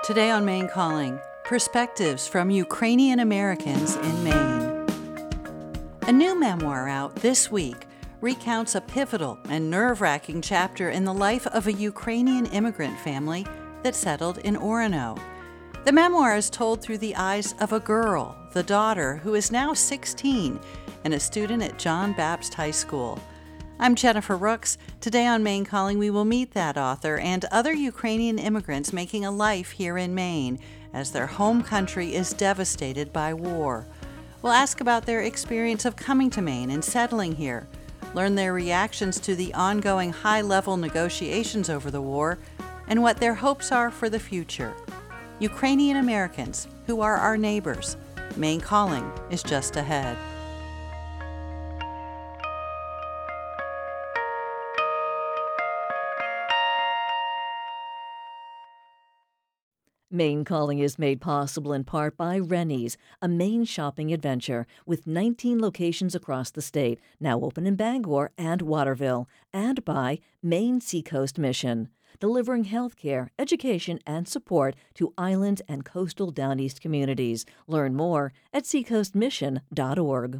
Today on Maine Calling, perspectives from Ukrainian Americans in Maine. A new memoir out this week recounts a pivotal and nerve-wracking chapter in the life of a Ukrainian immigrant family that settled in Orono. The memoir is told through the eyes of a girl, the daughter, who is now 16 and a student at John Baptist High School. I'm Jennifer Rooks. Today on Maine Calling, we will meet that author and other Ukrainian immigrants making a life here in Maine as their home country is devastated by war. We'll ask about their experience of coming to Maine and settling here, learn their reactions to the ongoing high-level negotiations over the war, and what their hopes are for the future. Ukrainian Americans, who are our neighbors. Maine Calling is just ahead. Maine Calling is made possible in part by Rennie's, a Maine shopping adventure with 19 locations across the state, now open in Bangor and Waterville, and by Maine Seacoast Mission, delivering healthcare, education, and support to island and coastal Down East communities. Learn more at seacoastmission.org.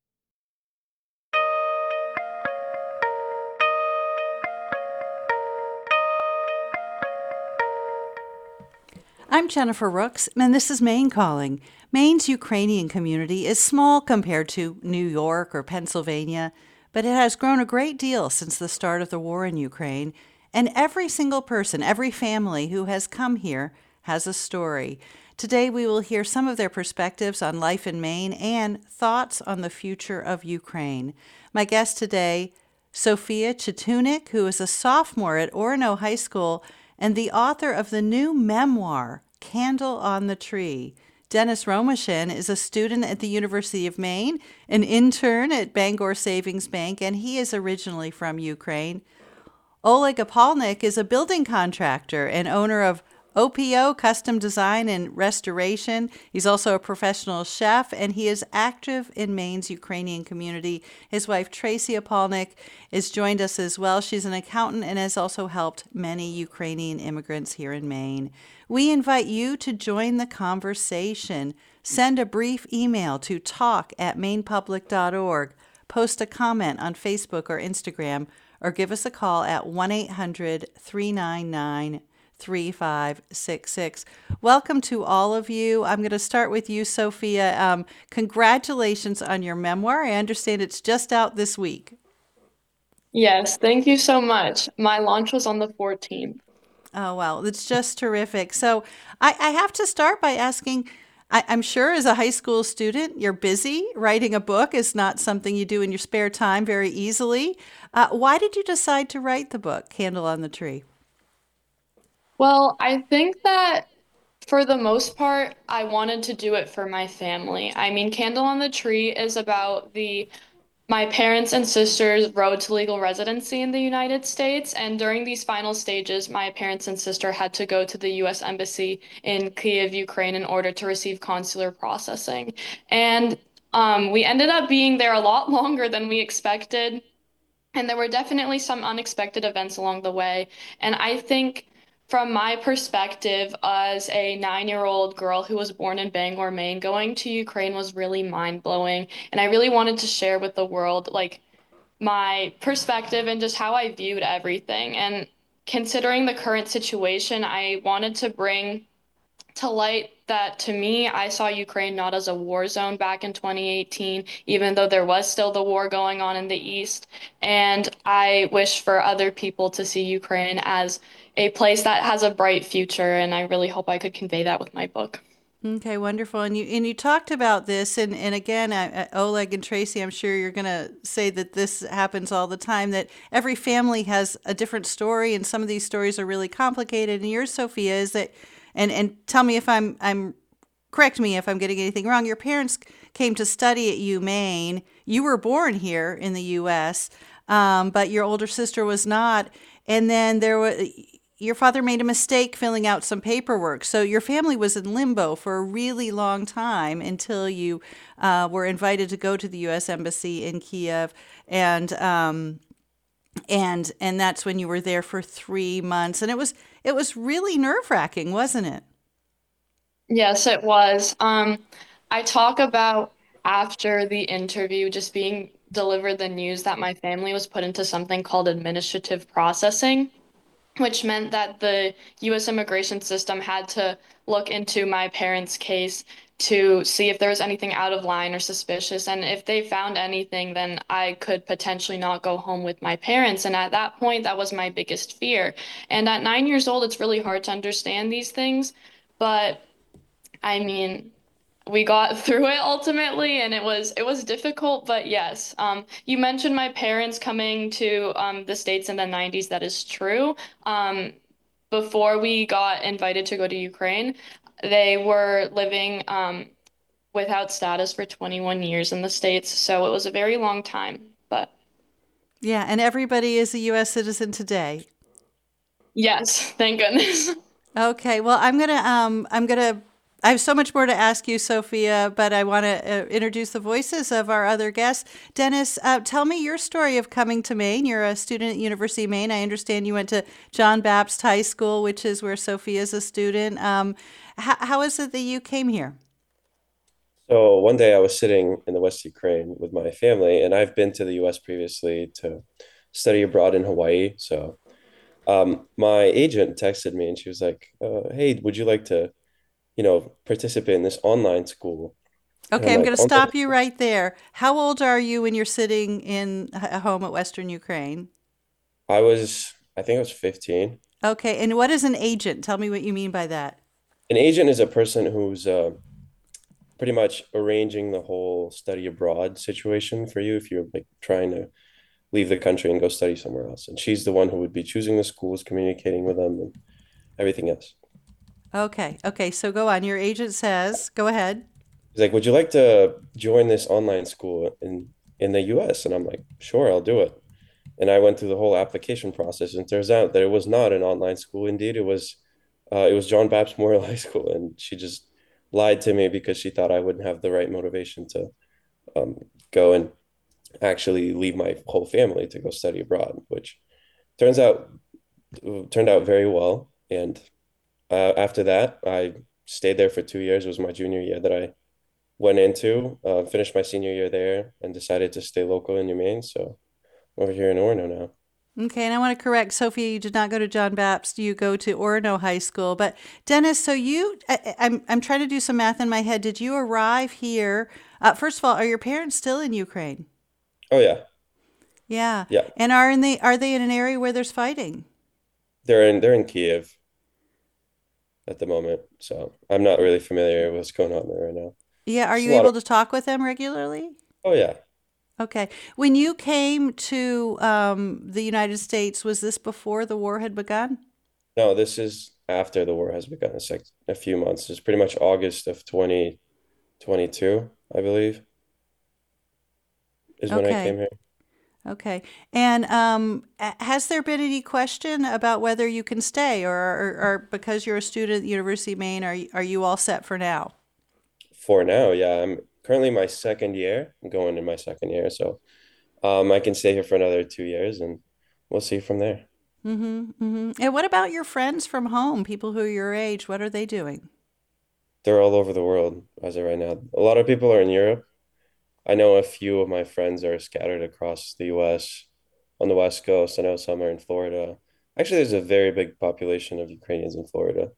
I'm Jennifer Rooks, and this is Maine Calling. Maine's Ukrainian community is small compared to New York or Pennsylvania, but it has grown a great deal since the start of the war in Ukraine, and every single person, every family who has come here has a story. Today we will hear some of their perspectives on life in Maine and thoughts on the future of Ukraine. My guest today, Sophia Chetunik, who is a sophomore at Orono High School and the author of the new memoir, Candle on the Tree. Dennis Romashin is a student at the University of Maine, an intern at Bangor Savings Bank, and he is originally from Ukraine. Oleg Opalnik is a building contractor and owner of OPO Custom Design and Restoration. He's also a professional chef, and he is active in Maine's Ukrainian community. His wife, Tracy Opalnik, has joined us as well. She's an accountant and has also helped many Ukrainian immigrants here in Maine. We invite you to join the conversation. Send a brief email to talk@mainepublic.org, post a comment on Facebook or Instagram, or give us a call at 1-800-399-3566. Welcome to all of you. I'm going to start with you, Sophia. Congratulations on your memoir. I understand it's just out this week. Yes, thank you so much. My launch was on the 14th. Oh, well, it's just terrific. So I have to start by asking, I'm sure as a high school student, you're busy. Writing a book is not something you do in your spare time very easily. Why did you decide to write the book, Candle on the Tree? Well, I think that for the most part, I wanted to do it for my family. I mean, Candle on the Tree is about my parents and sisters' road to legal residency in the United States. And during these final stages, my parents and sister had to go to the U.S. Embassy in Kyiv, Ukraine, in order to receive consular processing. And we ended up being there a lot longer than we expected. And there were definitely some unexpected events along the way. And I think from my perspective as a 9-year-old girl who was born in Bangor, Maine, going to Ukraine was really mind-blowing. And I really wanted to share with the world, like, my perspective and just how I viewed everything. And considering the current situation, I wanted to bring to light that, to me, I saw Ukraine not as a war zone back in 2018, even though there was still the war going on in the East. And I wish for other people to see Ukraine as a place that has a bright future, and I really hope I could convey that with my book. Okay, wonderful. And you talked about this, and again, Oleg and Tracy, I'm sure you're going to say that this happens all the time, that every family has a different story, and some of these stories are really complicated. And yours, Sophia, is that, and tell me if I'm correct me if I'm getting anything wrong. Your parents came to study at UMaine. You were born here in the U.S., but your older sister was not. And then your father made a mistake filling out some paperwork. So your family was in limbo for a really long time until you were invited to go to the U.S. Embassy in Kyiv. And that's when you were there for 3 months. And it was really nerve-wracking, wasn't it? Yes, it was. I talk about after the interview just being delivered the news that my family was put into something called administrative processing, which meant that the US immigration system had to look into my parents' case to see if there was anything out of line or suspicious. And if they found anything, then I could potentially not go home with my parents. And at that point, that was my biggest fear. And at 9 years old, it's really hard to understand these things. But I mean, we got through it ultimately, and it was difficult, but yes. You mentioned my parents coming to the States in the 90s. That is true. Before we got invited to go to Ukraine, they were living without status for 21 years in the States, so it was a very long time. But Yeah, and everybody is a U.S. citizen today. yes, thank goodness. Okay, well, I have so much more to ask you, Sophia, but I want to introduce the voices of our other guests. Dennis, tell me your story of coming to Maine. You're a student at University of Maine. I understand you went to John Baptist High School, which is where Sophia is a student. How is it that you came here? So one day I was sitting in the West Ukraine with my family, and I've been to the US previously to study abroad in Hawaii. So my agent texted me and she was like, "Hey, would you like to, participate in this online school?" And Okay, I'm I'm like, going to "Online?" stop you right there. How old are you when you're sitting in a home at Western Ukraine? I think I was 15. Okay, and what is an agent? Tell me what you mean by that. An agent is a person who's pretty much arranging the whole study abroad situation for you if you're like trying to leave the country and go study somewhere else. And she's the one who would be choosing the schools, communicating with them, and everything else. Okay, okay, so go on. Your agent says, go ahead. He's like, "Would you like to join this online school in the US?" And I'm like, "Sure, I'll do it." And I went through the whole application process, and it turns out that it was not an online school. Indeed, it was John Baptist Memorial High School, and she just lied to me because she thought I wouldn't have the right motivation to go and actually leave my whole family to go study abroad, which turns out turned out very well. And after that, I stayed there for 2 years. It was my junior year that I went into, finished my senior year there, and decided to stay local in New Maine. So over here in Orono now. Okay, and I want to correct Sophia, you did not go to John Baptist, you go to Orono High School. But Dennis, so I'm trying to do some math in my head. Did you arrive here? First of all, are your parents still in Ukraine? Oh yeah, Yeah. yeah. And are they in an area where there's fighting? They're in Kiev at the moment, so I'm not really familiar with what's going on there right now. Yeah, are It's a you lot of. able to talk with them regularly? Oh yeah. Okay. When you came to the United States, was this before the war had begun? No, this is after the war has begun. It's like a few months. It's pretty much August of 2022, I believe, is when I came Okay. here. Okay. And has there been any question about whether you can stay, or because you're a student at the University of Maine, are you all set for now? For now, yeah, I'm currently my second year. I'm going in my second year, so I can stay here for another 2 years, and we'll see from there. And what about your friends from home, people who are your age? What are they doing? They're all over the world as of right now. A lot of people are in Europe. I know a few of my friends are scattered across the US on the West Coast. I know some are in Florida. Actually, there's a very big population of Ukrainians in Florida,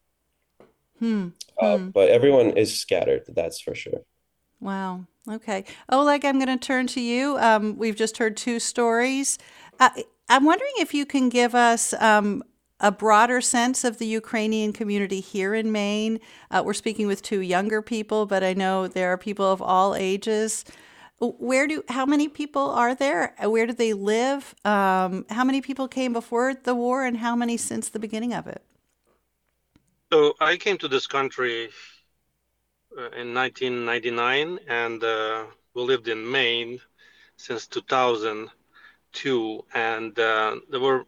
Hmm. Hmm. but everyone is scattered, that's for sure. Wow. Okay. Oleg, I'm going to turn to you. We've just heard two stories. I'm wondering if you can give us a broader sense of the Ukrainian community here in Maine. We're speaking with two younger people, but I know there are people of all ages. How many people are there? Where do they live? How many people came before the war, and how many since the beginning of it? So I came to this country in 1999, and we lived in Maine since 2002, and there were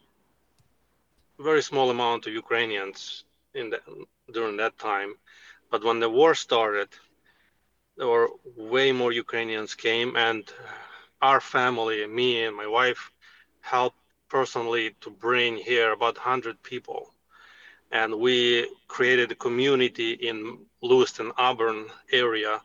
very small amount of Ukrainians in the, during that time. But when the war started, there were way more Ukrainians came, and our family, me and my wife, helped personally to bring here about 100 people. and we created a community in Lewiston, Auburn area,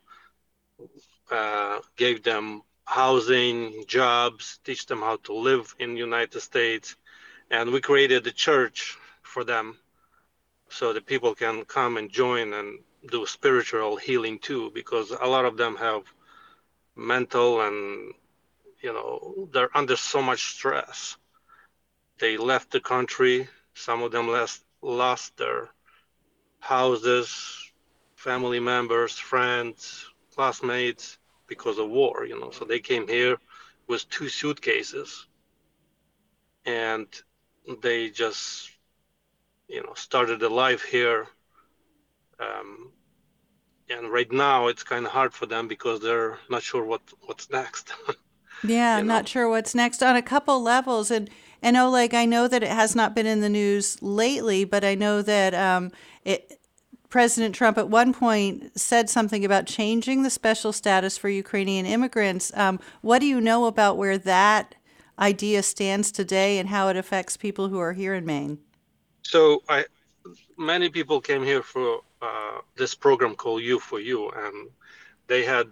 gave them housing, jobs, teach them how to live in the United States. And we created a church for them so that people can come and join and do spiritual healing too, because a lot of them have mental and, they're under so much stress. They left the country. Some of them lost their houses, family members, friends, classmates because of war, So they came here with 2 suitcases and they just, started a life here. And right now it's kind of hard for them because they're not sure what's next. Yeah, not sure what's next on a couple levels. And Oleg, I know that it has not been in the news lately, but I know that President Trump at one point said something about changing the special status for Ukrainian immigrants. What do you know about where that idea stands today and how it affects people who are here in Maine? So many people came here for this program called U4U, and they had,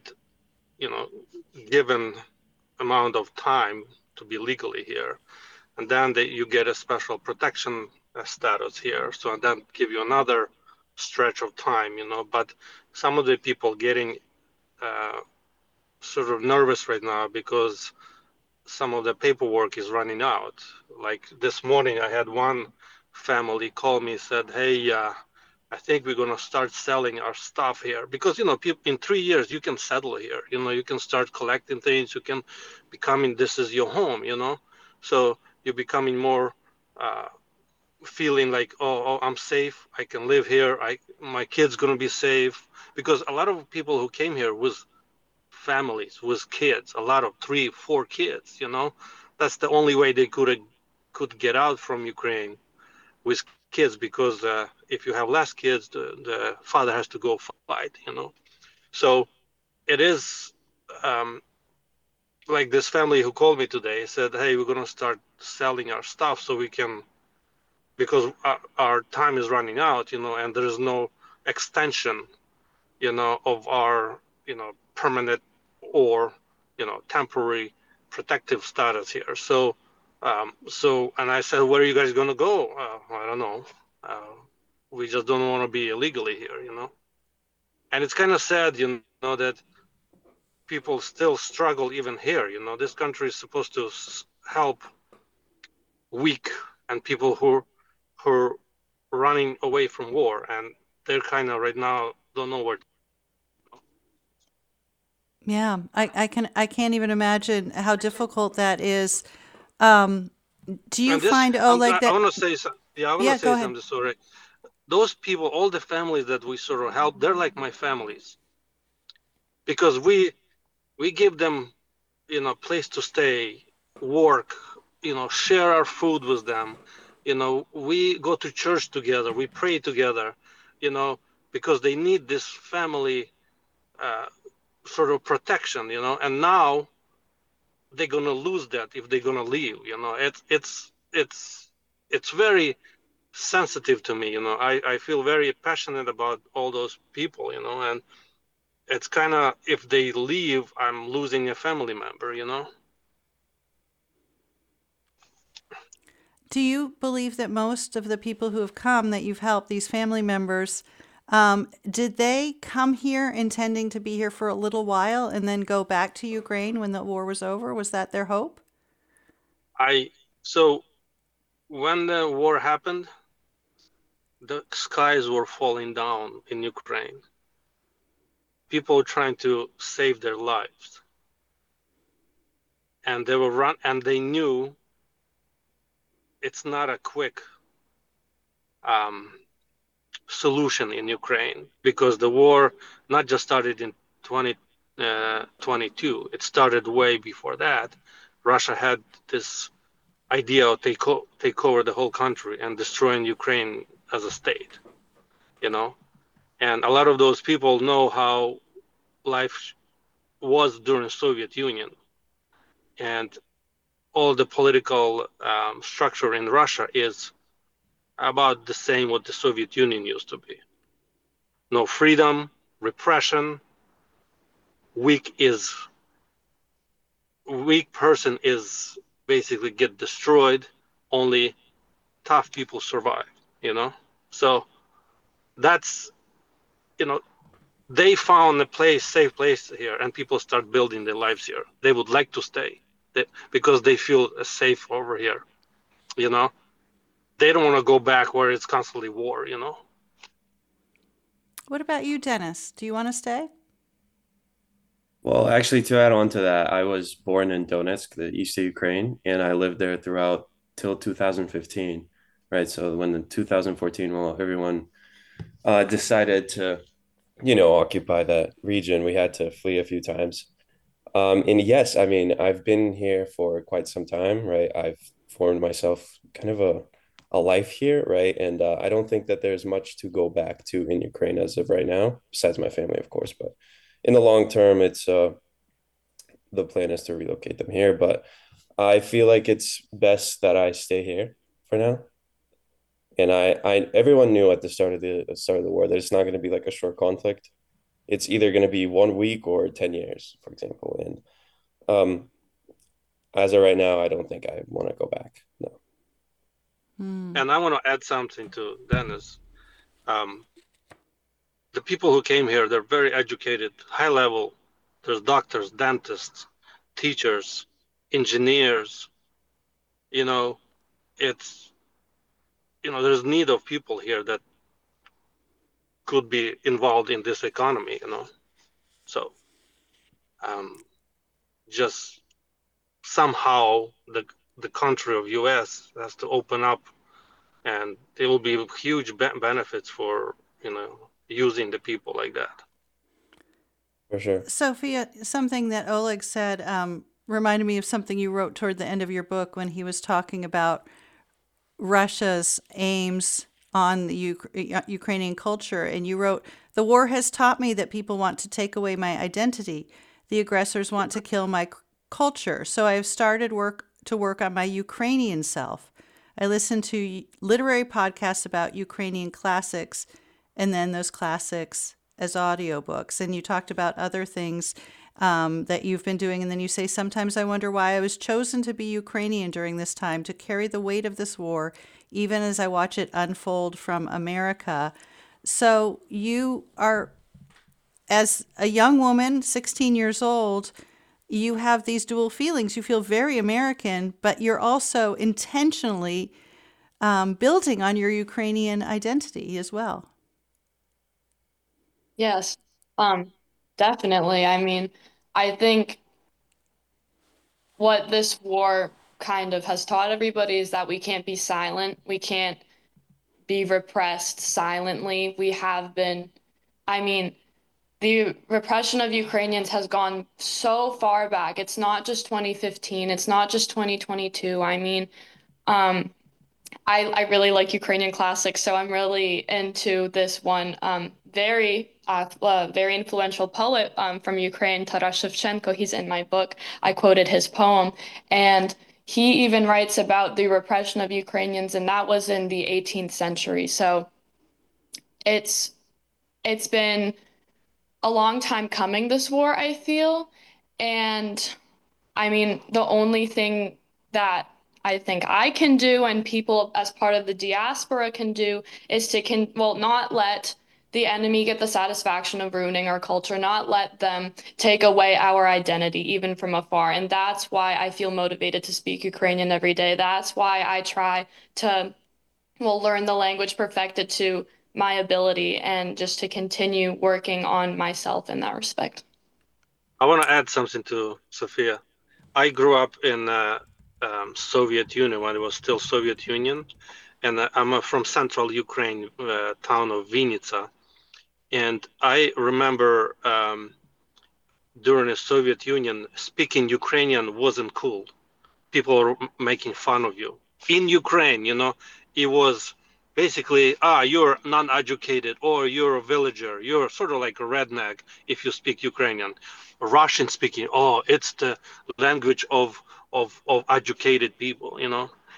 given amount of time to be legally here, and then you get a special protection status here. So then give you another stretch of time, But some of the people getting sort of nervous right now because some of the paperwork is running out. Like this morning, I had one family call me, said, "Hey, I think we're gonna start selling our stuff here because in 3 years you can settle here. You can start collecting things. You can becoming this is your home. So you're becoming more feeling like, oh, I'm safe. I can live here. My kid's gonna be safe because a lot of people who came here with families, with kids, a lot of 3, 4 kids. That's the only way they could get out from Ukraine with kids, because if you have less kids, the father has to go fight, So it is like this family who called me today said, "Hey, we're going to start selling our stuff so we can, because our time is running out, and there is no extension, of our, permanent or, temporary protective status here." And I said, "Where are you guys going to go?" I don't know. We just don't want to be illegally here, And it's kind of sad, that people still struggle even here. This country is supposed to help weak and people who are running away from war, and they're kind of right now don't know where. Yeah, I can't even imagine how difficult that is. Do you find Oleg I that? want to say something. Yeah, I want to Go say ahead. something. Sorry, those people, all the families that we sort of help, they're like my families, because we give them, place to stay, work, share our food with them. We go to church together, we pray together, because they need this family sort of protection, and now they're gonna lose that if they're gonna leave. It's very sensitive to me. I feel very passionate about all those people, and it's kind of, if they leave, I'm losing a family member. Do you believe that most of the people who have come that you've helped, these family members, did they come here intending to be here for a little while and then go back to Ukraine when the war was over? Was that their hope? So when the war happened, the skies were falling down in Ukraine. People were trying to save their lives, and they knew it's not a quick solution in Ukraine, because the war not just started in 2022. It started way before that. Russia had this idea of take over the whole country and destroying Ukraine as a state, And a lot of those people know how life was during Soviet Union, and all the political structure in Russia is about the same what the Soviet Union used to be. No freedom, repression, weak person is basically get destroyed, only tough people survive, you know? So that's, you know, they found a safe place here, and people start building their lives here. They would like to stay because they feel safe over here, you know? They don't want to go back where it's constantly war, you know? What about you, Dennis? Do you want to stay? Well, actually, to add on to that, I was born in Donetsk, the east of Ukraine, and I lived there throughout till 2015, right? So when the 2014, well, everyone decided to, occupy that region, we had to flee a few times. And yes, I mean, I've been here for quite some time, right? I've formed myself kind of a life here, right? And I don't think that there's much to go back to in Ukraine as of right now, besides my family, of course. But in the long term, it's the plan is to relocate them here. But I feel like it's best that I stay here for now. And everyone knew at the start of the war that it's not going to be like a short conflict. It's either going to be 1 week or 10 years, for example. And um, as of right now, I don't think I want to go back. No. And I want to add something to Dennis. The people who came here, they're very educated, high level. There's doctors, dentists, teachers, engineers. You know, it's, there's need of people here that could be involved in this economy, So just somehow the country of US has to open up, and there will be huge benefits for, using the people like that. For sure. Sophia, something that Oleg said reminded me of something you wrote toward the end of your book when he was talking about Russia's aims on the Ukrainian culture. And you wrote, "The war has taught me that people want to take away my identity. The aggressors want to kill my culture. So I have started to work on my Ukrainian self. I listen to literary podcasts about Ukrainian classics, and then those classics as audiobooks." And you talked about other things that you've been doing. And then you say, "Sometimes I wonder why I was chosen to be Ukrainian during this time, to carry the weight of this war, even as I watch it unfold from America." So you are, as a young woman, 16 years old, you have these dual feelings. You feel very American, but you're also intentionally building on your Ukrainian identity as well. Yes, definitely. I mean, I think what this war kind of has taught everybody is that we can't be silent. We can't be repressed silently. We have been, I mean, the repression of Ukrainians has gone so far back. It's not just 2015, it's not just 2022. I mean, I really like Ukrainian classics, so I'm really into this one very influential poet from Ukraine, Taras Shevchenko. He's in my book. I quoted his poem, and he even writes about the repression of Ukrainians, and that was in the 18th century. So it's been a long time coming, this war, I feel. And I mean, the only thing that I think I can do and people as part of the diaspora can do is to not let the enemy get the satisfaction of ruining our culture, not let them take away our identity, even from afar. And that's why I feel motivated to speak Ukrainian every day. That's why I try to, learn the language, perfect it to my ability, and just to continue working on myself in that respect. I want to add something to Sophia. I grew up in Soviet Union when it was still Soviet Union, and I'm from central Ukraine, town of Vinnytsia. And I remember during the Soviet Union, speaking Ukrainian wasn't cool. People were making fun of you. In Ukraine, it was basically, you're non-educated, or you're a villager. You're sort of like a redneck if you speak Ukrainian. Russian speaking, it's the language of educated people,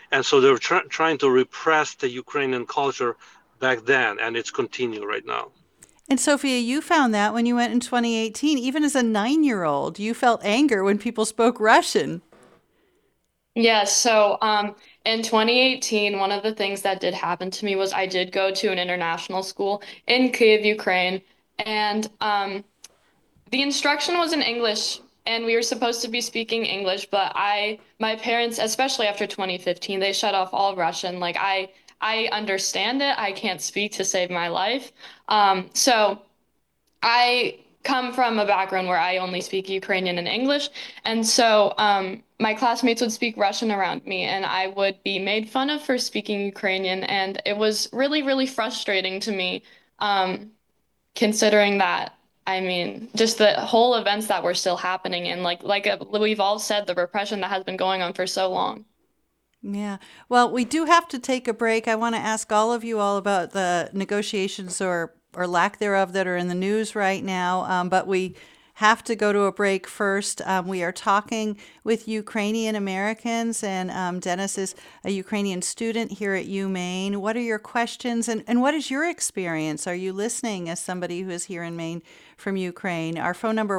And so they're trying to repress the Ukrainian culture back then, and it's continuing right now. And Sophia, you found that when you went in 2018, even as a 9-year-old, you felt anger when people spoke Russian. Yeah, so in 2018, one of the things that did happen to me was I did go to an international school in Kyiv, Ukraine, and the instruction was in English, and we were supposed to be speaking English, but my parents, especially after 2015, they shut off all Russian. Like I understand it, I can't speak to save my life. So I come from a background where I only speak Ukrainian and English, and so my classmates would speak Russian around me, and I would be made fun of for speaking Ukrainian, and it was really, really frustrating to me, considering that. I mean, just the whole events that were still happening, and we've all said, the repression that has been going on for so long. Yeah. Well, we do have to take a break. I want to ask all of you all about the negotiations or lack thereof that are in the news right now, but we have to go to a break first. We are talking with Ukrainian Americans, and Dennis is a Ukrainian student here at UMaine. What are your questions, and what is your experience? Are you listening as somebody who is here in Maine from Ukraine? Our phone number,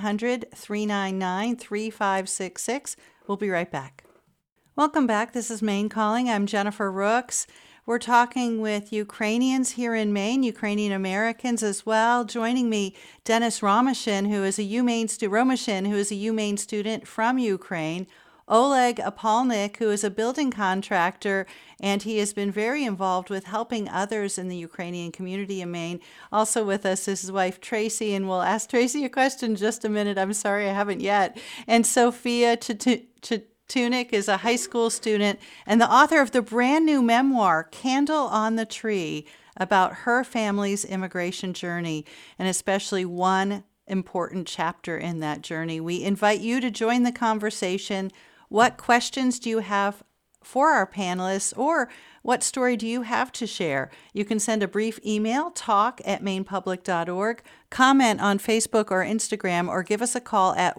1-800-399-3566. We'll be right back. Welcome back. This is Maine Calling. I'm Jennifer Rooks. We're talking with Ukrainians here in Maine, Ukrainian Americans as well. Joining me, Dennis Romashin, who is a UMaine student from Ukraine. Oleg Apolnik, who is a building contractor, and he has been very involved with helping others in the Ukrainian community in Maine. Also with us is his wife, Tracy, and we'll ask Tracy a question in just a minute. I'm sorry I haven't yet. And Sophia Tunick is a high school student and the author of the brand new memoir, Candle on the Tree, about her family's immigration journey, and especially one important chapter in that journey. We invite you to join the conversation. What questions do you have for our panelists, or what story do you have to share? You can send a brief email, talk@mainepublic.org, comment on Facebook or Instagram, or give us a call at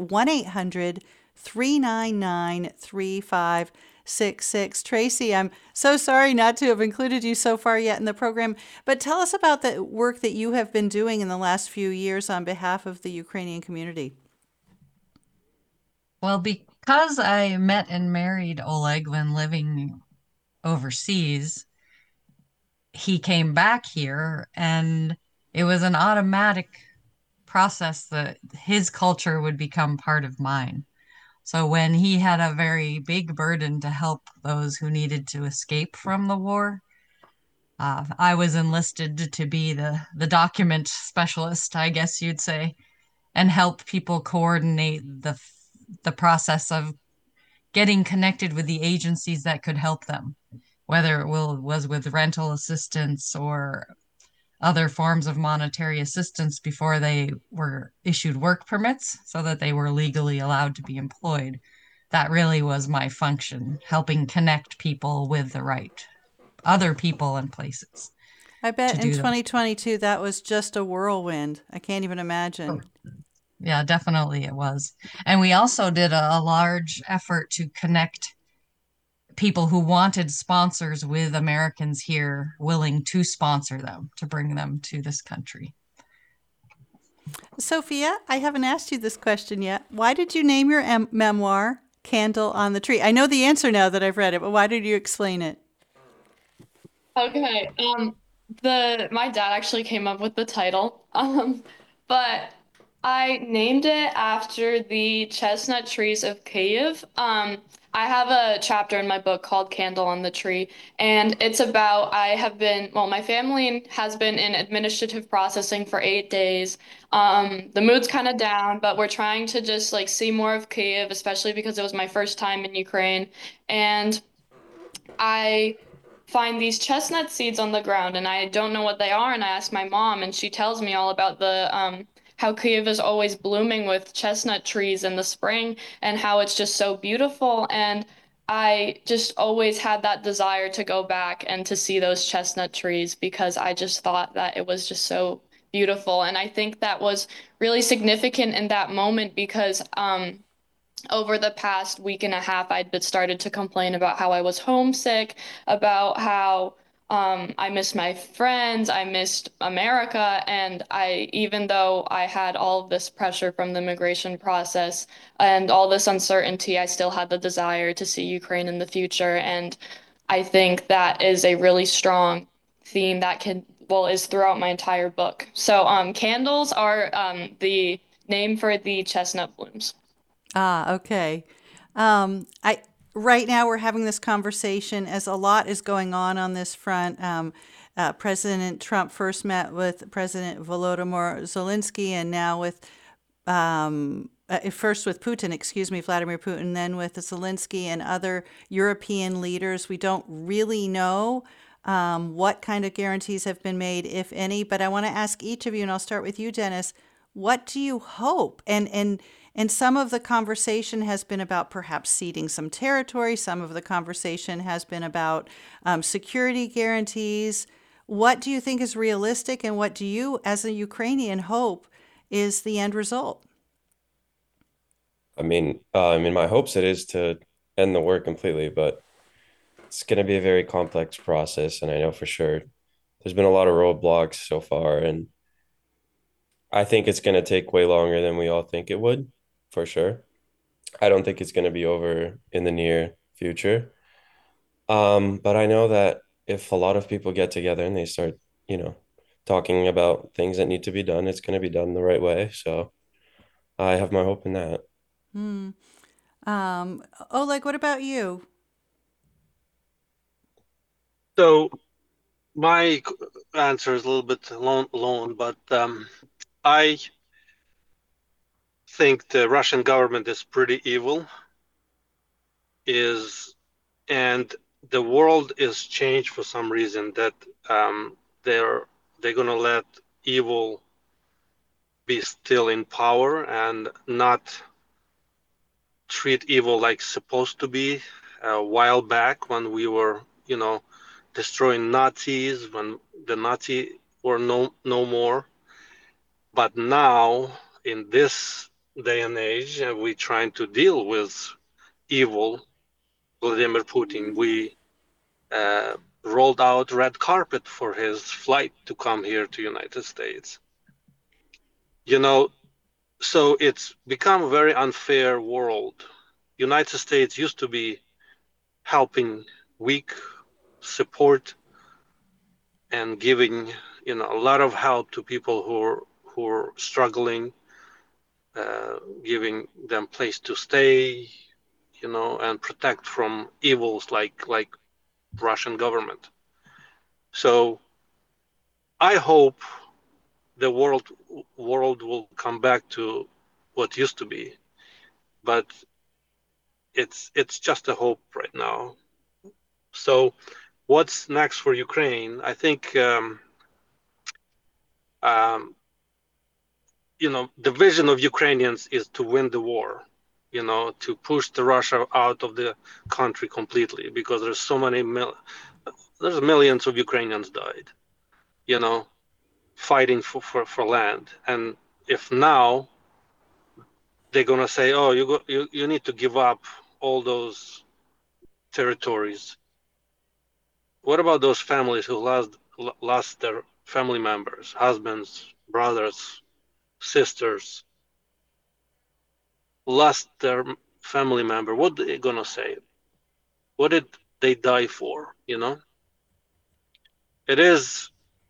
1-800-399-3566. Tracy, I'm so sorry not to have included you so far yet in the program, but tell us about the work that you have been doing in the last few years on behalf of the Ukrainian community. Well, because I met and married Oleg when living overseas, he came back here, and it was an automatic process that his culture would become part of mine. So when he had a very big burden to help those who needed to escape from the war, I was enlisted to be the document specialist, I guess you'd say, and help people coordinate the process of getting connected with the agencies that could help them, whether it was with rental assistance or other forms of monetary assistance before they were issued work permits so that they were legally allowed to be employed. That really was my function, helping connect people with the right other people and places. I bet in 2022 that was just a whirlwind. I can't even imagine. Yeah, definitely it was. And we also did a large effort to connect people who wanted sponsors with Americans here willing to sponsor them, to bring them to this country. Sophia, I haven't asked you this question yet. Why did you name your memoir Candle on the Tree? I know the answer now that I've read it, but why did you explain it? Okay. My dad actually came up with the title. But I named it after the chestnut trees of Kyiv. I have a chapter in my book called Candle on the Tree, and it's about my family has been in administrative processing for 8 days. The mood's kind of down, but we're trying to just see more of Kyiv, especially because it was my first time in Ukraine. And I find these chestnut seeds on the ground, and I don't know what they are, and I ask my mom, and she tells me all about how Kyiv is always blooming with chestnut trees in the spring, and how it's just so beautiful. And I just always had that desire to go back and to see those chestnut trees, because I just thought that it was just so beautiful. And I think that was really significant in that moment, because over the past week and a half, I'd been started to complain about how I was homesick, about how I missed my friends, I missed America, and even though I had all of this pressure from the immigration process and all this uncertainty, I still had the desire to see Ukraine in the future. And I think that is a really strong theme that is throughout my entire book. So, candles are the name for the chestnut blooms. Ah, okay. I right now we're having this conversation as a lot is going on this front. President Trump first met with President Volodymyr Zelensky, and now with first with Putin, excuse me, Vladimir Putin, then with Zelensky and other European leaders. We don't really know what kind of guarantees have been made, if any. But I want to ask each of you, and I'll start with you, Dennis. What do you hope? And some of the conversation has been about perhaps ceding some territory. Some of the conversation has been about security guarantees. What do you think is realistic, and what do you, as a Ukrainian, hope is the end result? In my hopes, it is to end the war completely, but it's going to be a very complex process, and I know for sure there's been a lot of roadblocks so far, and I think it's going to take way longer than we all think it would, for sure. I don't think it's going to be over in the near future. But I know that if a lot of people get together and they start, you know, talking about things that need to be done, it's going to be done the right way. So I have my hope in that. Hmm. Oleg, what about you? So my answer is a little bit long, but I think the Russian government is pretty evil, is and the world is changed for some reason that they're gonna let evil be still in power and not treat evil like supposed to be. A while back when we were, destroying Nazis, when the Nazi were no more. But now, in this day and age, we're trying to deal with evil, Vladimir Putin. We rolled out red carpet for his flight to come here to United States. So it's become a very unfair world. United States used to be helping weak, support, and giving a lot of help to people who are struggling, giving them place to stay, and protect from evils like Russian government. So I hope the world will come back to what used to be, but it's just a hope right now. So what's next for Ukraine? I think the vision of Ukrainians is to win the war, to push the Russia out of the country completely, because there's so many there's millions of Ukrainians died, fighting for land. And if now they're gonna say, oh, you need to give up all those territories, what about those families who lost their family members, husbands, brothers, sisters, lost their family member? What are they gonna say? What did they die for? It is,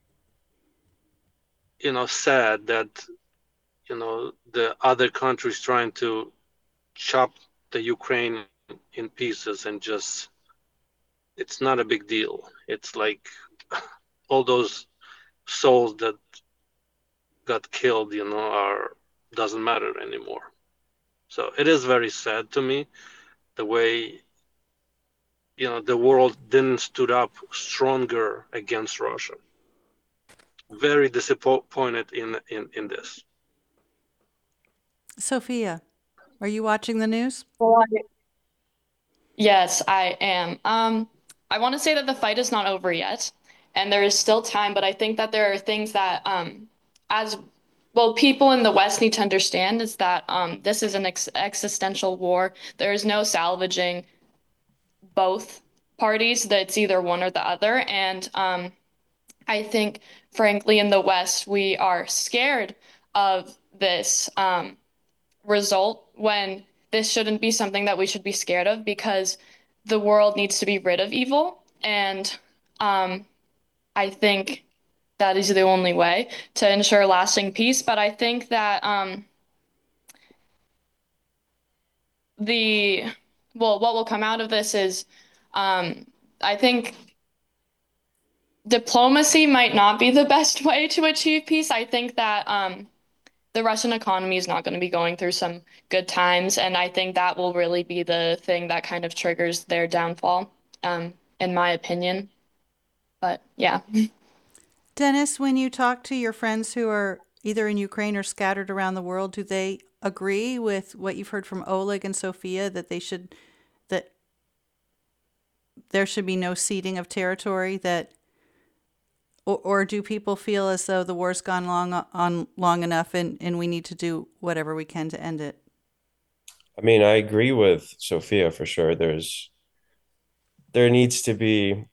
sad that the other countries trying to chop the Ukraine in pieces, and just it's not a big deal. It's like all those souls that got killed, doesn't matter anymore. So it is very sad to me the way the world didn't stood up stronger against Russia. Very disappointed in this. Sophia, are you watching the news? Yes, I am. I want to say that the fight is not over yet, and there is still time, but I think that there are things that, as well, people in the West need to understand is that this is an existential war. There is no salvaging both parties, that it's either one or the other. And I think, frankly, in the West, we are scared of this result when this shouldn't be something that we should be scared of because the world needs to be rid of evil. And I think that is the only way to ensure lasting peace. But I think that what will come out of this is I think diplomacy might not be the best way to achieve peace. I think that the Russian economy is not going to be going through some good times, and I think that will really be the thing that kind of triggers their downfall, in my opinion. But yeah. Dennis, when you talk to your friends who are either in Ukraine or scattered around the world, do they agree with what you've heard from Oleg and Sophia that that there should be no ceding of territory, or do people feel as though the war's gone long enough and we need to do whatever we can to end it? I mean, I agree with Sophia for sure. There needs to be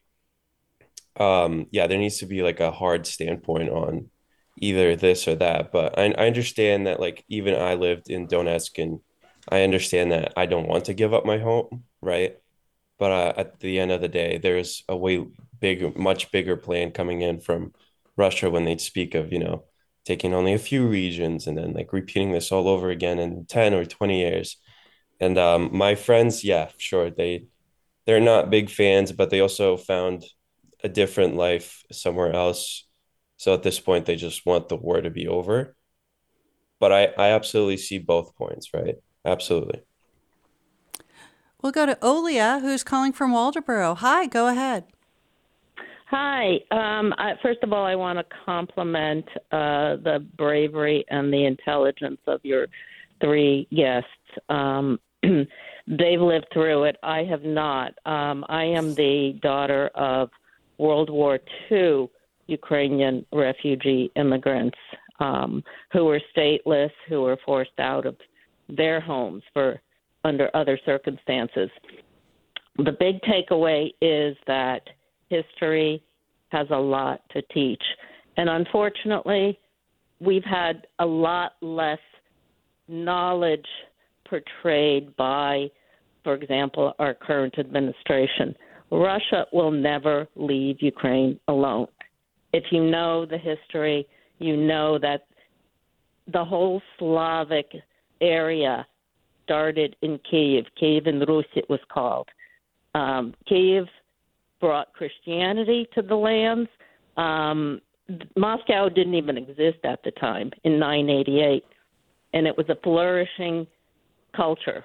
there needs to be like a hard standpoint on either this or that. But I understand that, like, even I lived in Donetsk, and I understand that I don't want to give up my home, right? But at the end of the day, there's a much bigger plan coming in from Russia when they speak of, taking only a few regions and then like repeating this all over again in 10 or 20 years. And my friends, yeah, sure, they're not big fans, but they also found a different life somewhere else. So at this point, they just want the war to be over. But I absolutely see both points, right? Absolutely. We'll go to Olia, who's calling from Waldoboro. Hi, go ahead. Hi. First of all, I want to compliment the bravery and the intelligence of your three guests. They've lived through it. I have not. I am the daughter of World War II Ukrainian refugee immigrants who were stateless, who were forced out of their homes under other circumstances. The big takeaway is that history has a lot to teach. And unfortunately, we've had a lot less knowledge portrayed by, for example, our current administration. Russia will never leave Ukraine alone. If you know the history, you know that the whole Slavic area started in Kiev. Kiev in Rus, it was called. Kiev brought Christianity to the lands. Moscow didn't even exist at the time in 988, and it was a flourishing culture.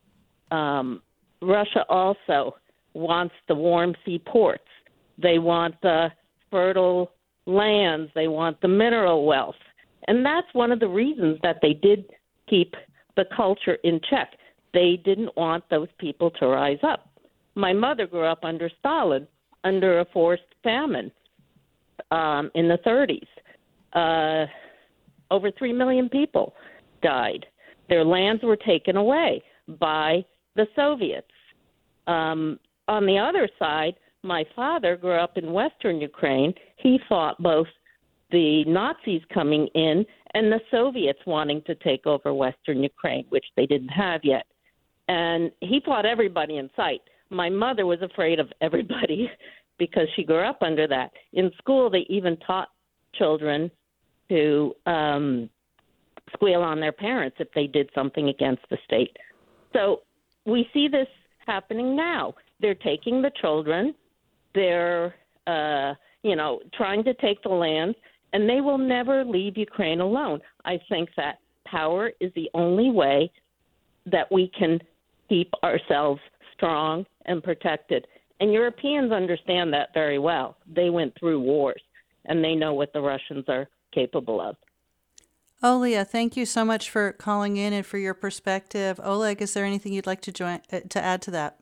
Russia also wants the warm sea ports. They want the fertile lands. They want the mineral wealth. And that's one of the reasons that they did keep the culture in check. They didn't want those people to rise up. My mother grew up under Stalin, under a forced famine in the 30s. Over 3 million people died. Their lands were taken away by the Soviets. On the other side, my father grew up in Western Ukraine. He fought both the Nazis coming in and the Soviets wanting to take over Western Ukraine, which they didn't have yet. And he fought everybody in sight. My mother was afraid of everybody because she grew up under that. In school, they even taught children to squeal on their parents if they did something against the state. So we see this happening now. They're taking the children. They're, trying to take the land, and they will never leave Ukraine alone. I think that power is the only way that we can keep ourselves strong and protected. And Europeans understand that very well. They went through wars, and they know what the Russians are capable of. Olia, thank you so much for calling in and for your perspective. Oleg, is there anything you'd like to add to that?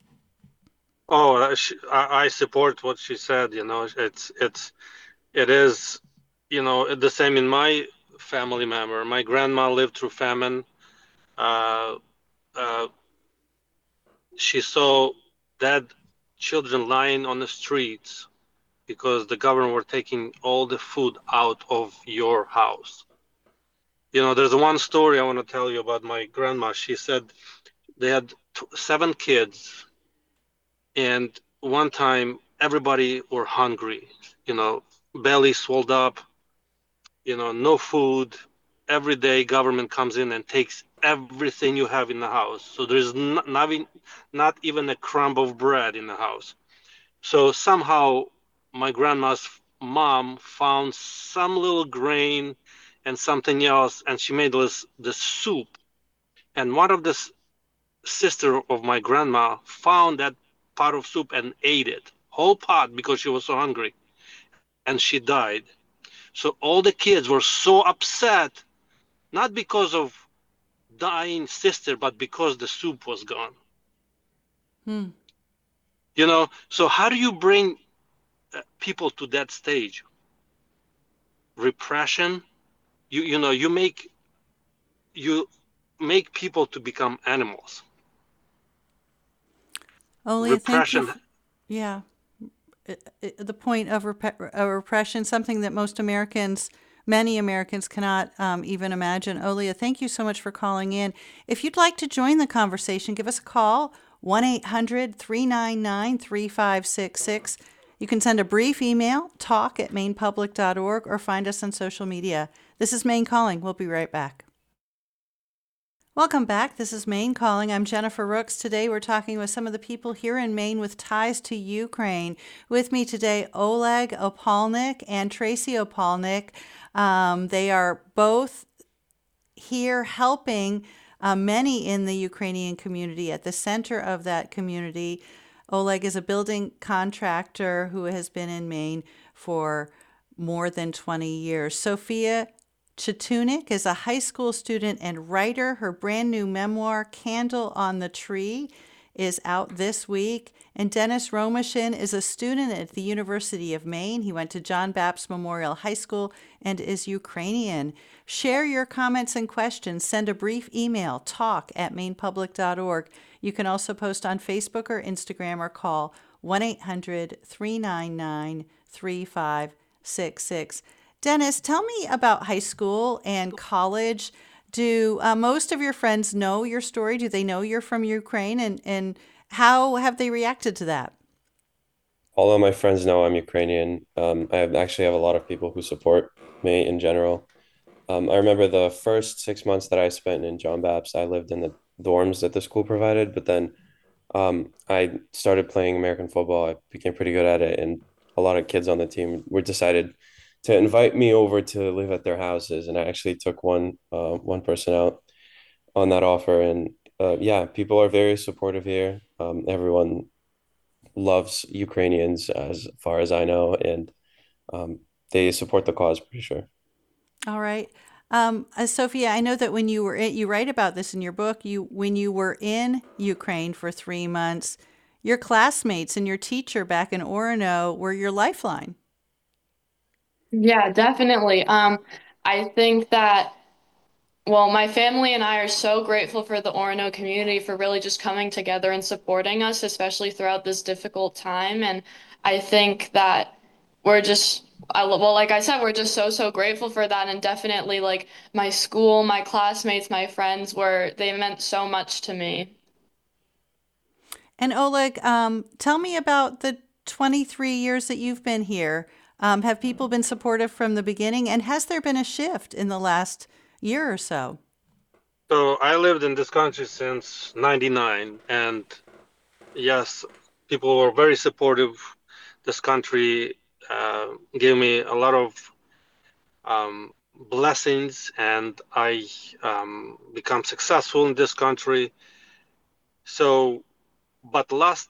Oh, I support what she said. It is, the same in my family member. My grandma lived through famine. Uh, uh, she saw dead children lying on the streets because the government were taking all the food out of your house. There's one story I want to tell you about my grandma. She said they had 7 kids, and one time everybody were hungry, belly swelled up, no food. Every day government comes in and takes everything you have in the house. So there's not even a crumb of bread in the house. So somehow my grandma's mom found some little grain and something else, and she made this soup. And one of the sister of my grandma found that pot of soup and ate it, whole pot, because she was so hungry, and she died. So all the kids were so upset, not because of dying sister, but because the soup was gone. So how do you bring people to that stage? Repression. You make people to become animals. Only Repression. Yeah. The point of repression, something that many Americans cannot even imagine. Olia, thank you so much for calling in. If you'd like to join the conversation, give us a call, 1-800-399-3566. You can send a brief email, talk@mainepublic.org, or find us on social media. This is Maine Calling. We'll be right back. Welcome back. This is Maine Calling. I'm Jennifer Rooks. Today we're talking with some of the people here in Maine with ties to Ukraine. With me today, Oleg Opalnik and Tracy Opalnik. They are both here helping many in the Ukrainian community. At the center of that community, Oleg is a building contractor who has been in Maine for more than 20 years. Sophia Chatunik is a high school student and writer. Her brand new memoir, Candle on the Tree, is out this week. And Dennis Romashin is a student at the University of Maine. He went to John Baptist Memorial High School and is Ukrainian. Share your comments and questions. Send a brief email, talk@mainepublic.org. You can also post on Facebook or Instagram or call 1-800-399-3566. Dennis, tell me about high school and college. Do most of your friends know your story? Do they know you're from Ukraine? And how have they reacted to that? All of my friends know I'm Ukrainian. Actually have a lot of people who support me in general. I remember the first 6 months that I spent in John Baptist, I lived in the dorms that the school provided, but then I started playing American football. I became pretty good at it, and a lot of kids on the team were decided to invite me over to live at their houses, and I actually took one person out on that offer. And yeah, people are very supportive here. Everyone loves Ukrainians as far as I know, and they support the cause, pretty sure. All right. Sophia, I know that when you write about this in your book, when you were in Ukraine for 3 months, your classmates and your teacher back in Orono were your lifeline. Yeah, definitely. I think that, well, my family and I are so grateful for the Orono community for really just coming together and supporting us, especially throughout this difficult time. And I think that we're just, well, like I said, we're just so grateful for that. And definitely, like, my school, my classmates, my friends they meant so much to me. And Oleg, tell me about the 23 years that you've been here. Have people been supportive from the beginning? And has there been a shift in the last year or so? So I lived in this country since 99, and yes, people were very supportive. This country gave me a lot of blessings, and I become successful in this country. So, but last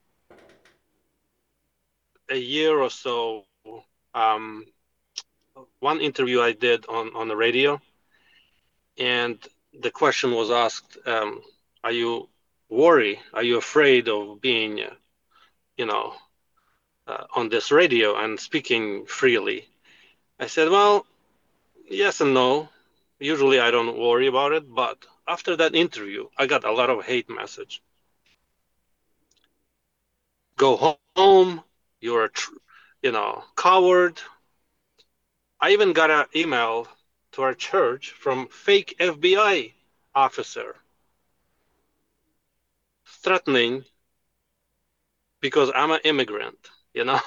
a year or so, one interview I did on the radio, and the question was asked, are you worried? Are you afraid of being, on this radio and speaking freely? I said, well, yes and no. Usually I don't worry about it, but after that interview, I got a lot of hate message. Go home, you're coward. I even got an email to our church from fake FBI officer threatening because I'm an immigrant, you know?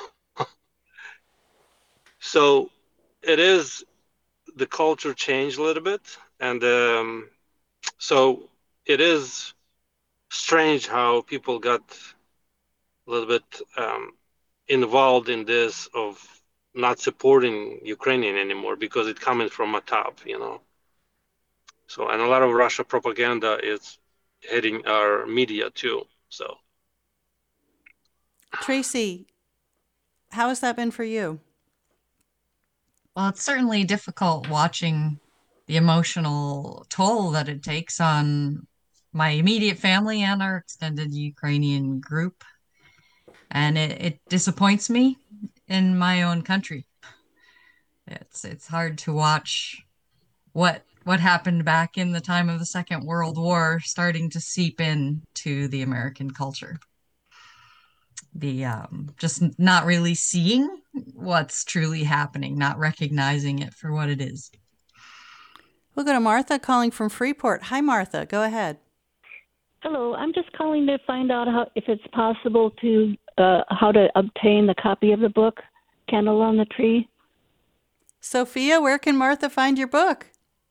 So it is, the culture changed a little bit. And so it is strange how people got a little bit involved in this of not supporting Ukrainian anymore because it's coming from a top, So, and a lot of Russia propaganda is hitting our media too. So, Tracy, how has that been for you? Well, it's certainly difficult watching the emotional toll that it takes on my immediate family and our extended Ukrainian group. And it disappoints me in my own country. It's hard to watch what happened back in the time of the Second World War starting to seep into the American culture. The just not really seeing what's truly happening, not recognizing it for what it is. We'll go to Martha calling from Freeport. Hi, Martha. Go ahead. Hello, I'm just calling to find out if it's possible to how to obtain the copy of the book, Candle on the Tree. Sophia, where can Martha find your book?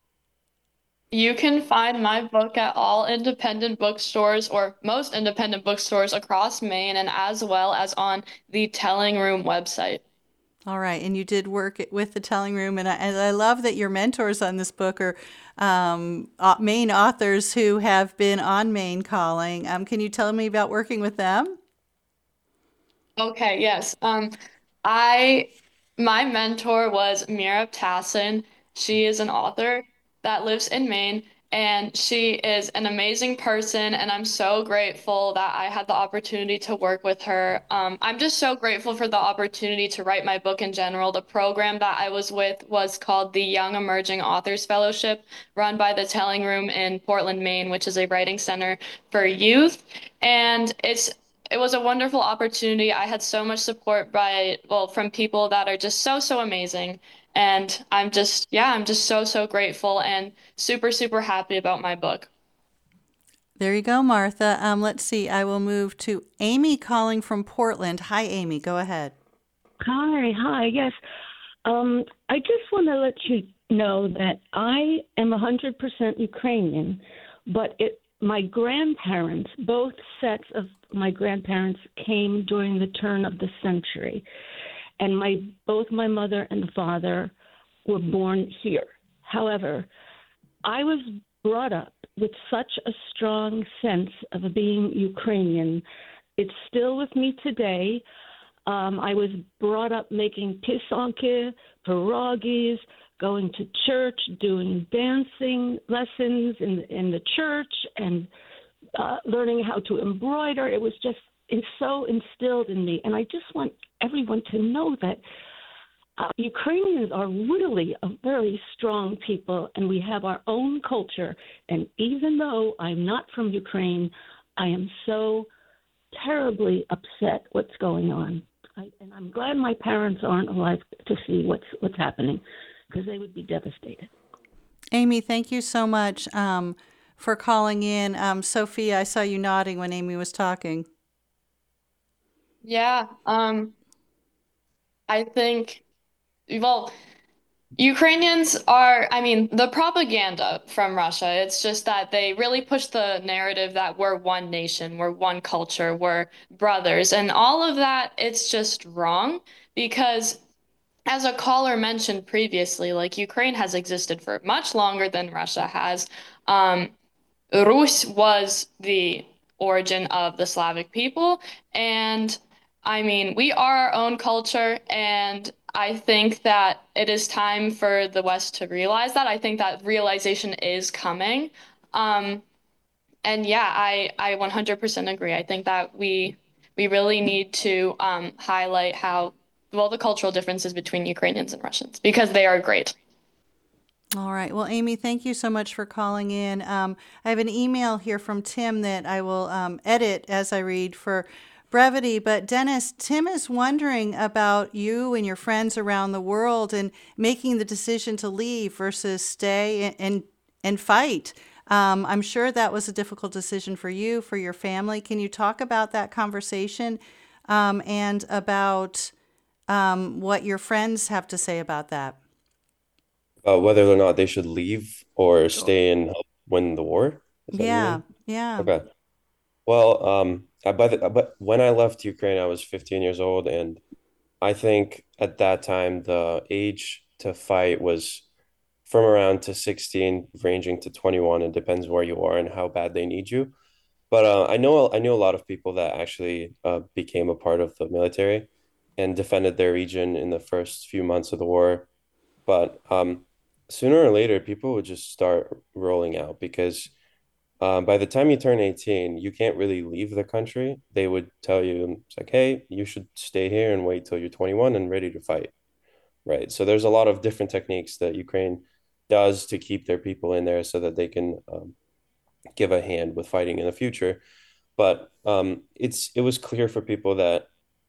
You can find my book at all independent bookstores or most independent bookstores across Maine and as well as on the Telling Room website. All right, and you did work with the Telling Room, and I love that your mentors on this book are Maine authors who have been on Maine Calling. Can you tell me about working with them? Okay, yes. My mentor was Mira Tassin. She is an author that lives in Maine, and she is an amazing person, and I'm so grateful that I had the opportunity to work with her. I'm just so grateful for the opportunity to write my book in general. The program that I was with was called the Young Emerging Authors Fellowship, run by the Telling Room in Portland, Maine, which is a writing center for youth. And it was a wonderful opportunity. I had so much support from people that are just so amazing. And I'm just so grateful and super, super happy about my book. There you go, Martha. Let's see. I will move to Amy calling from Portland. Hi, Amy. Go ahead. Hi, yes. I just want to let you know that I am 100% Ukrainian, but my grandparents, both sets of my grandparents came during the turn of the century. And both my mother and father were born here. However, I was brought up with such a strong sense of being Ukrainian. It's still with me today. I was brought up making pisanki, pierogies, going to church, doing dancing lessons in the church, and learning how to embroider. It was just so instilled in me. And I just want everyone to know that Ukrainians are really a very strong people, and we have our own culture. And even though I'm not from Ukraine, I am so terribly upset what's going on. And I'm glad my parents aren't alive to see what's happening, because they would be devastated. Amy, thank you so much for calling in. Sophia, I saw you nodding when Amy was talking. Yeah, I think, well, Ukrainians are, the propaganda from Russia, it's just that they really push the narrative that we're one nation, we're one culture, we're brothers. And all of that, it's just wrong because, as a caller mentioned previously, like Ukraine has existed for much longer than Russia has. Rus was the origin of the Slavic people. And we are our own culture. And I think that it is time for the West to realize that. I think that realization is coming. And yeah, I 100% agree. I think that we really need to highlight the cultural differences between Ukrainians and Russians because they are great. All right. Well, Amy, thank you so much for calling in. I have an email here from Tim that I will edit as I read for brevity. But Dennis, Tim is wondering about you and your friends around the world and making the decision to leave versus stay and fight. I'm sure that was a difficult decision for you, for your family. Can you talk about that conversation and about what your friends have to say about that? Whether or not they should leave or stay and help win the war. Is that what you Yeah, mean? yeah. Okay. Well, but when I left Ukraine, I was 15 years old, and I think at that time the age to fight was from around to 16, ranging to 21. It depends where you are and how bad they need you. But I knew a lot of people that actually became a part of the military and defended their region in the first few months of the war. But sooner or later, people would just start rolling out because by the time you turn 18, you can't really leave the country. They would tell you, it's like, hey, you should stay here and wait till you're 21 and ready to fight. Right. So there's a lot of different techniques that Ukraine does to keep their people in there so that they can give a hand with fighting in the future. But it was clear for people that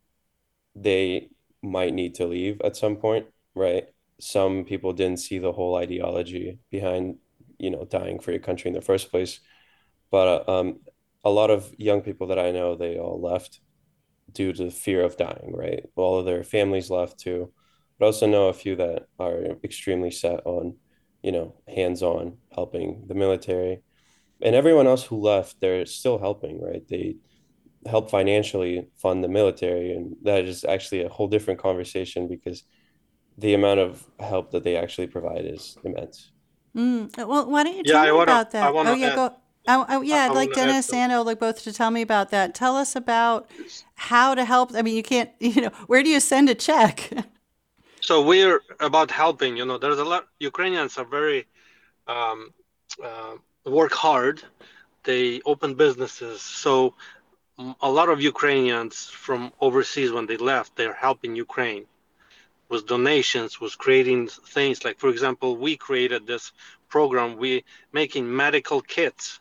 they might need to leave at some point, right? Some people didn't see the whole ideology behind, dying for your country in the first place. But a lot of young people that I know, they all left due to the fear of dying, right? All of their families left too. But I also know a few that are extremely set on, hands-on helping the military. And everyone else who left, they're still helping, right? They help financially fund the military. And that is actually a whole different conversation because the amount of help that they actually provide is immense. Well, why don't you Yeah, tell me about I that? Oh, wanna yeah, add. go. Yeah, I I'd like want to add Dennis and Oleg both to tell me about that. Tell us about how to help. I mean, you can't, where do you send a check? So we're about helping. There's a lot. Ukrainians are very um, work hard. They open businesses. So a lot of Ukrainians from overseas, when they left, they're helping Ukraine with donations, with creating things like, for example, we created this program. We making medical kits.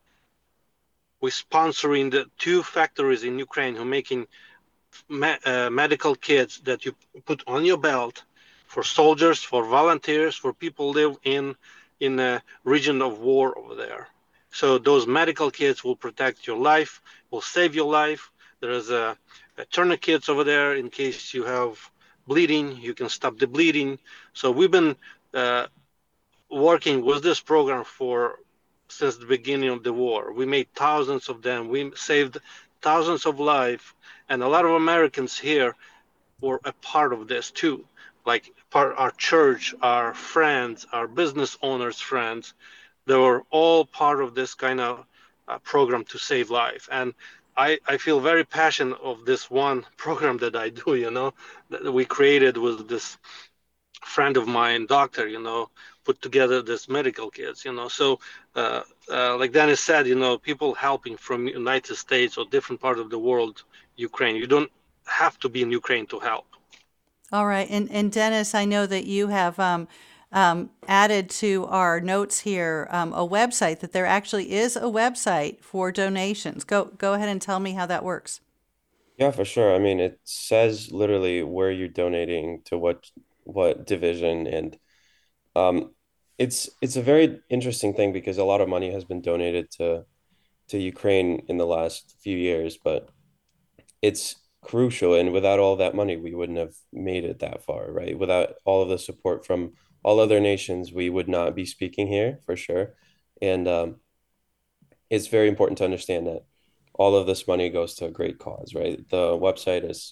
We're sponsoring the two factories in Ukraine who making medical kits that you put on your belt for soldiers, for volunteers, for people live in a region of war over there. So those medical kits will protect your life, will save your life. There is a tourniquets over there in case you have bleeding. You can stop the bleeding. So we've been working with this program for since the beginning of the war. We made thousands of them. We saved thousands of lives, and a lot of Americans here were a part of this too. Like our church, our friends, our business owners' friends, they were all part of this kind of program to save life. And I feel very passionate of this one program that I do, that we created with this friend of mine, doctor, put together this medical kits, So, like Dennis said, people helping from United States or different part of the world, Ukraine. You don't have to be in Ukraine to help. All right. And Dennis, I know that you have added to our notes here a website, that there actually is a website for donations. Go ahead and tell me how that works. Yeah, for sure. I mean, it says literally where you're donating to what division, and um, it's a very interesting thing because a lot of money has been donated to Ukraine in the last few years, but it's crucial. And without all that money, we wouldn't have made it that far, right? Without all of the support from all other nations, we would not be speaking here for sure. And it's very important to understand that all of this money goes to a great cause, right? The website is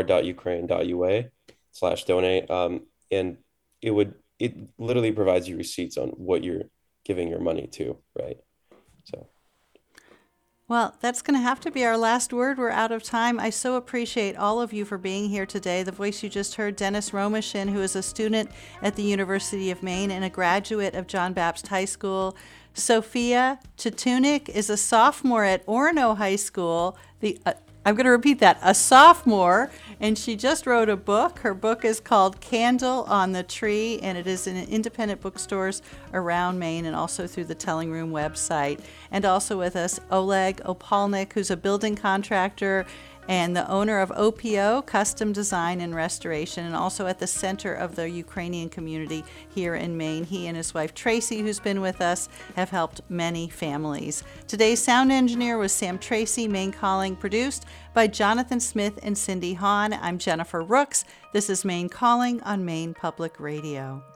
war.ukraine.ua/donate. And it literally provides you receipts on what you're giving your money to, right? So. Well, that's going to have to be our last word. We're out of time. I so appreciate all of you for being here today. The voice you just heard, Dennis Romashin, who is a student at the University of Maine and a graduate of John Baptist High School. Sophia Chatunik is a sophomore at Orono High School. I'm going to repeat that, a sophomore, and she just wrote a book. Her book is called Candle on the Tree, and it is in independent bookstores around Maine and also through the Telling Room website. And also with us, Oleg Opalnik, who's a building contractor and the owner of OPO, Custom Design and Restoration, and also at the center of the Ukrainian community here in Maine. He and his wife Tracy, who's been with us, have helped many families. Today's sound engineer was Sam Tracy. Maine Calling produced by Jonathan Smith and Cindy Hahn. I'm Jennifer Rooks. This is Maine Calling on Maine Public Radio.